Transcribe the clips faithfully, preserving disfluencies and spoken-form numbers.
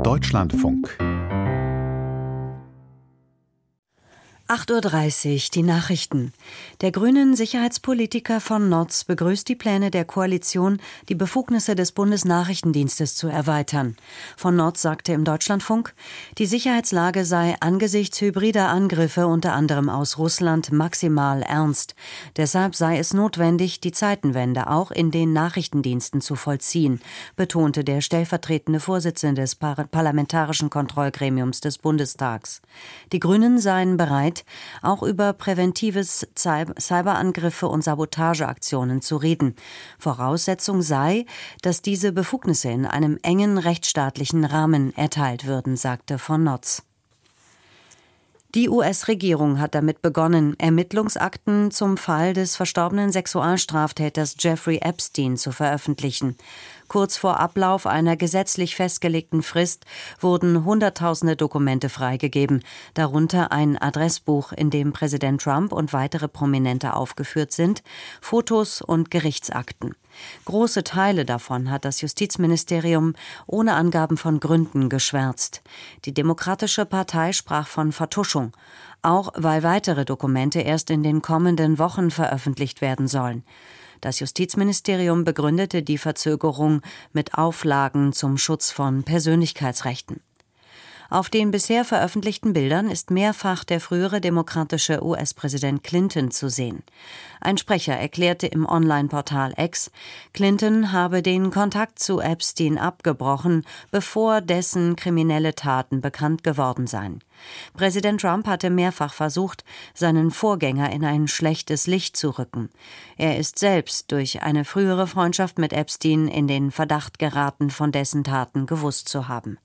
Deutschlandfunk. acht Uhr dreißig, die Nachrichten. Der grünen Sicherheitspolitiker von Notz begrüßt die Pläne der Koalition, die Befugnisse des Bundesnachrichtendienstes zu erweitern. Von Notz sagte im Deutschlandfunk, die Sicherheitslage sei angesichts hybrider Angriffe unter anderem aus Russland maximal ernst. Deshalb sei es notwendig, die Zeitenwende auch in den Nachrichtendiensten zu vollziehen, betonte der stellvertretende Vorsitzende des Par- Parlamentarischen Kontrollgremiums des Bundestags. Die Grünen seien bereit, auch über präventives Cyberangriffe und Sabotageaktionen zu reden. Voraussetzung sei, dass diese Befugnisse in einem engen rechtsstaatlichen Rahmen erteilt würden, sagte von Notz. Die U S-Regierung hat damit begonnen, Ermittlungsakten zum Fall des verstorbenen Sexualstraftäters Jeffrey Epstein zu veröffentlichen. Kurz vor Ablauf einer gesetzlich festgelegten Frist wurden Hunderttausende Dokumente freigegeben, darunter ein Adressbuch, in dem Präsident Trump und weitere Prominente aufgeführt sind, Fotos und Gerichtsakten. Große Teile davon hat das Justizministerium ohne Angaben von Gründen geschwärzt. Die Demokratische Partei sprach von Vertuschung, auch weil weitere Dokumente erst in den kommenden Wochen veröffentlicht werden sollen. Das Justizministerium begründete die Verzögerung mit Auflagen zum Schutz von Persönlichkeitsrechten. Auf den bisher veröffentlichten Bildern ist mehrfach der frühere demokratische U S-Präsident Clinton zu sehen. Ein Sprecher erklärte im Online-Portal X, Clinton habe den Kontakt zu Epstein abgebrochen, bevor dessen kriminelle Taten bekannt geworden seien. Präsident Trump hatte mehrfach versucht, seinen Vorgänger in ein schlechtes Licht zu rücken. Er ist selbst durch eine frühere Freundschaft mit Epstein in den Verdacht geraten, von dessen Taten gewusst zu haben.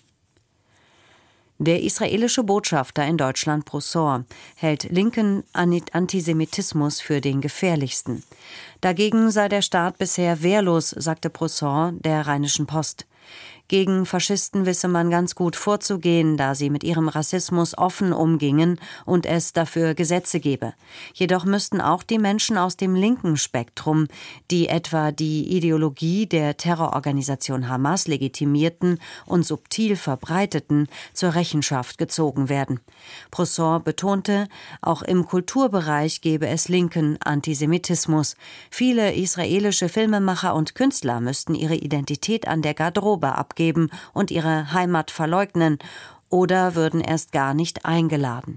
Der israelische Botschafter in Deutschland, Broussard, hält linken Antisemitismus für den gefährlichsten. Dagegen sei der Staat bisher wehrlos, sagte Broussard der Rheinischen Post. Gegen Faschisten wisse man ganz gut vorzugehen, da sie mit ihrem Rassismus offen umgingen und es dafür Gesetze gebe. Jedoch müssten auch die Menschen aus dem linken Spektrum, die etwa die Ideologie der Terrororganisation Hamas legitimierten und subtil verbreiteten, zur Rechenschaft gezogen werden. Broussard betonte, auch im Kulturbereich gebe es linken Antisemitismus. Viele israelische Filmemacher und Künstler müssten ihre Identität an der Garderobe abgeben und ihre Heimat verleugnen oder würden erst gar nicht eingeladen.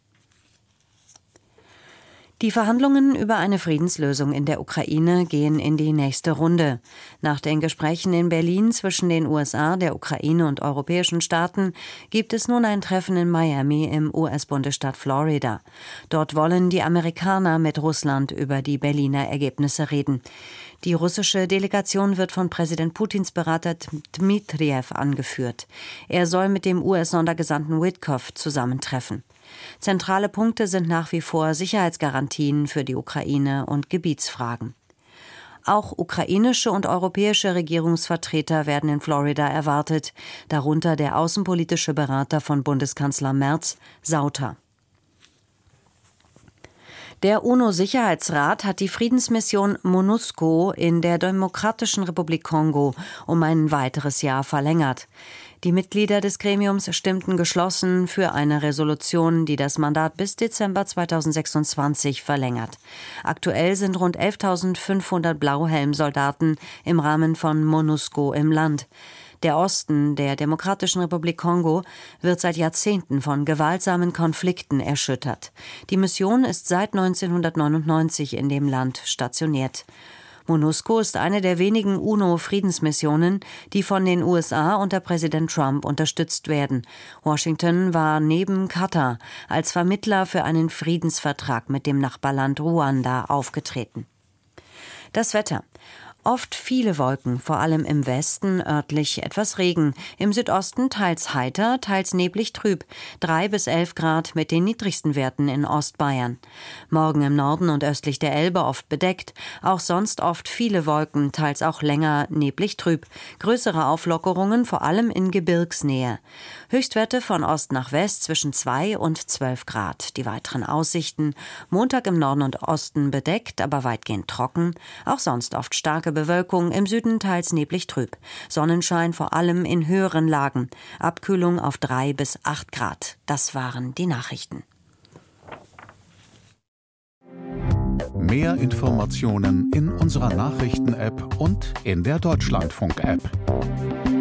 Die Verhandlungen über eine Friedenslösung in der Ukraine gehen in die nächste Runde. Nach den Gesprächen in Berlin zwischen den U S A, der Ukraine und europäischen Staaten gibt es nun ein Treffen in Miami im U S-Bundesstaat Florida. Dort wollen die Amerikaner mit Russland über die Berliner Ergebnisse reden. Die russische Delegation wird von Präsident Putins Berater Dmitriev angeführt. Er soll mit dem U S-Sondergesandten Witkoff zusammentreffen. Zentrale Punkte sind nach wie vor Sicherheitsgarantien für die Ukraine und Gebietsfragen. Auch ukrainische und europäische Regierungsvertreter werden in Florida erwartet, darunter der außenpolitische Berater von Bundeskanzler Merz, Sauter. Der UNO-Sicherheitsrat hat die Friedensmission MONUSCO in der Demokratischen Republik Kongo um ein weiteres Jahr verlängert. Die Mitglieder des Gremiums stimmten geschlossen für eine Resolution, die das Mandat bis Dezember zweitausendsechsundzwanzig verlängert. Aktuell sind rund elftausendfünfhundert Blauhelm-Soldaten im Rahmen von MONUSCO im Land. Der Osten der Demokratischen Republik Kongo wird seit Jahrzehnten von gewaltsamen Konflikten erschüttert. Die Mission ist seit neunzehnhundertneunundneunzig in dem Land stationiert. MONUSCO ist eine der wenigen UNO-Friedensmissionen, die von den U S A unter Präsident Trump unterstützt werden. Washington war neben Katar als Vermittler für einen Friedensvertrag mit dem Nachbarland Ruanda aufgetreten. Das Wetter. Oft viele Wolken, vor allem im Westen, örtlich etwas Regen. Im Südosten teils heiter, teils neblig trüb. Drei bis elf Grad mit den niedrigsten Werten in Ostbayern. Morgen im Norden und östlich der Elbe oft bedeckt. Auch sonst oft viele Wolken, teils auch länger neblig trüb. Größere Auflockerungen, vor allem in Gebirgsnähe. Höchstwerte von Ost nach West zwischen zwei und zwölf Grad. Die weiteren Aussichten. Montag im Norden und Osten bedeckt, aber weitgehend trocken. Auch sonst oft starke Bewölkung, im Süden teils neblig trüb. Sonnenschein vor allem in höheren Lagen. Abkühlung auf drei bis acht Grad. Das waren die Nachrichten. Mehr Informationen in unserer Nachrichten-App und in der Deutschlandfunk-App.